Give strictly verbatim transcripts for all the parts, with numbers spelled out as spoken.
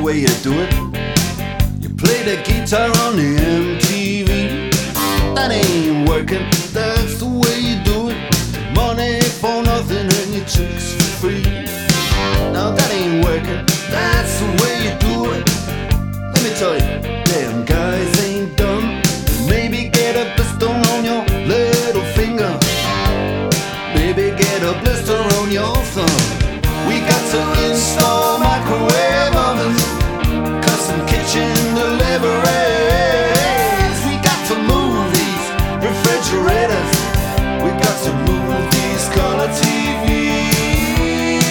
way you do it. You play the guitar on the M T V. That ain't working, that's the way you do it. Money for nothing and your chicks for free. Now that ain't working, that's the way you do it. Let me tell you, damn guys ain't dumb. Maybe get a blister on your little finger. Maybe get a blister on your thumb. We got to install microwave ovens, custom kitchen deliveries. We got to move these refrigerators. We got to move these color T Vs.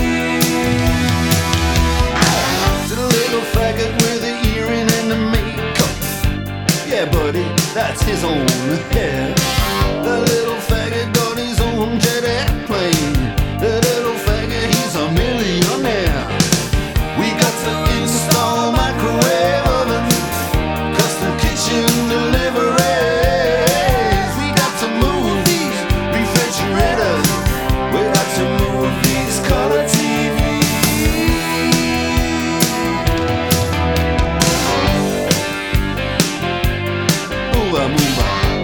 To the little faggot with the earring and the makeup. Yeah, buddy, that's his own hair. The little faggot got his own jet airplane. The little faggot, he's a millionaire. We got to install microwave oven, custom kitchen deliveries. We got to move these refrigerators. We got to move these color T Vs. Move move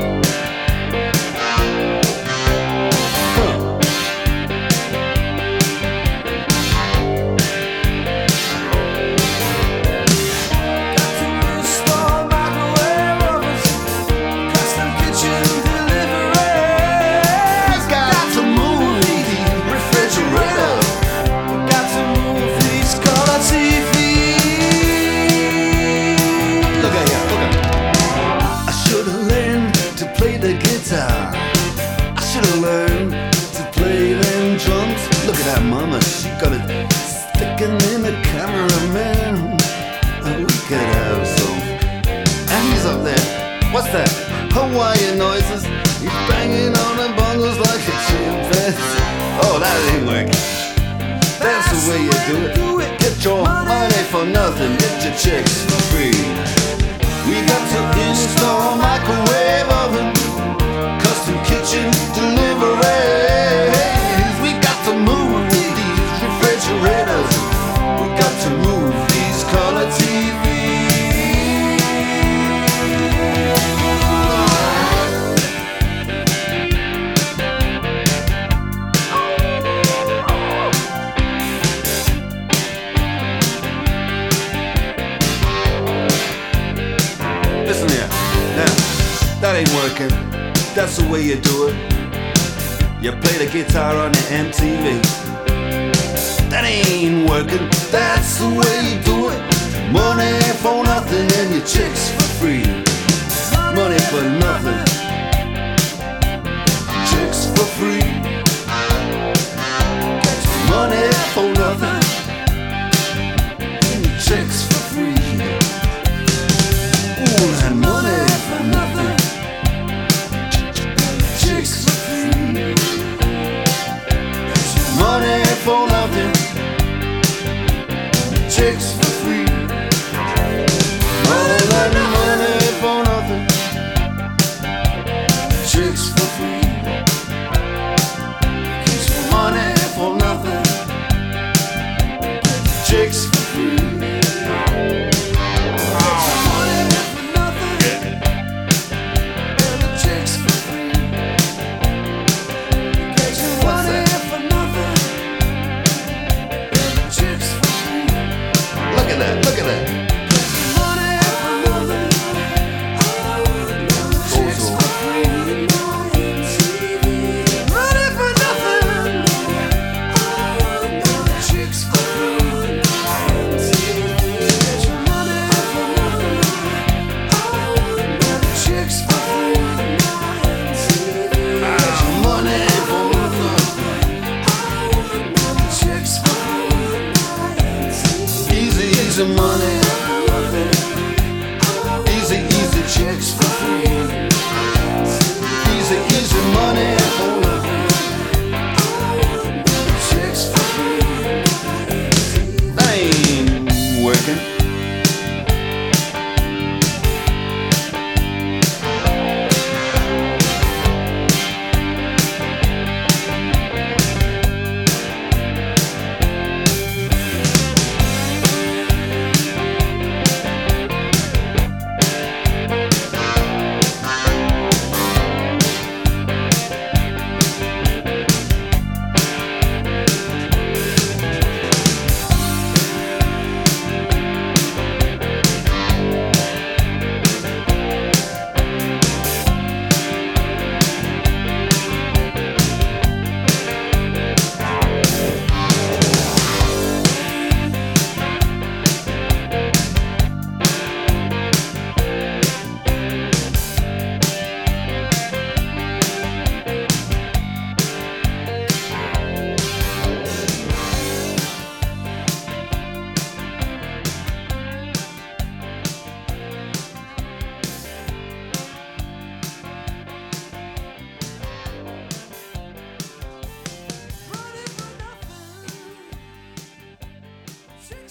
I should've learned to play them drums. Look at that mama, she got it sticking in the cameraman. Oh, we could have some. And he's up there, what's that? Hawaiian noises. He's banging on the bongos like a chimpanzee. Oh, that ain't working. That's the way you do it. Get your money for nothing, get your chicks for free. We got to install microwave oven, custom kitchen deliveries. We got to move these refrigerators. We got to move these color T Vs. Listen here, now, that ain't working. That's the way you do it. You play the guitar on the M T V. That ain't working. That's the way you do it. Money for nothing and your chicks for free. Money for nothing, chicks for free. Money for nothing and your chicks for free. Ooh, that money for nothing, chicks for free. Money for nothing, chicks for free. All that money for nothing, chicks for free. Money for nothing, chicks for free. Look at that. Easy money, easy, easy chicks for free. Easy, easy money for nothing, chicks for free. That ain't working.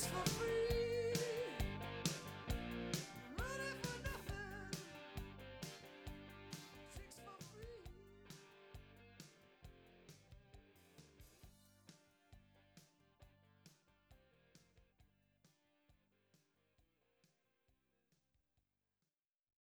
for